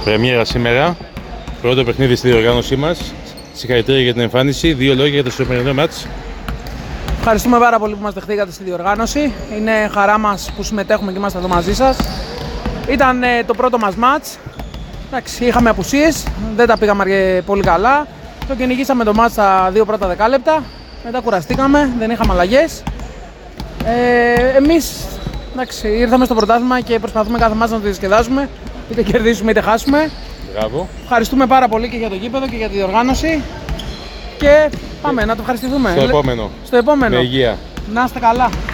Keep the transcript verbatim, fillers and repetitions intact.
Πρεμιέρα σήμερα, πρώτο παιχνίδι στη διοργάνωσή μας. Συγχαρητήρια για την εμφάνιση. Δύο λόγια για το σημερινό μάτς. Ευχαριστούμε πάρα πολύ που μας δεχτήκατε στη διοργάνωση. Είναι χαρά μας που συμμετέχουμε και είμαστε εδώ μαζί σας. Ήταν ε, το πρώτο μας μάτς. Εντάξει, είχαμε απουσίες, δεν τα πήγαμε πολύ καλά. Το κυνηγήσαμε το μάτς στα δύο πρώτα δεκάλεπτα. Μετά κουραστήκαμε, δεν είχαμε αλλαγές. Ε, εμείς εντάξει, ήρθαμε στο πρωτάθλημα και προσπαθούμε κάθε μάτς να το διασκεδάσουμε. Είτε κερδίσουμε είτε χάσουμε. Μπράβο. Ευχαριστούμε πάρα πολύ και για το γήπεδο και για τη διοργάνωση. Και πάμε να το ευχαριστηθούμε. Στο επόμενο. Στο επόμενο. Με υγεία. Να είστε καλά.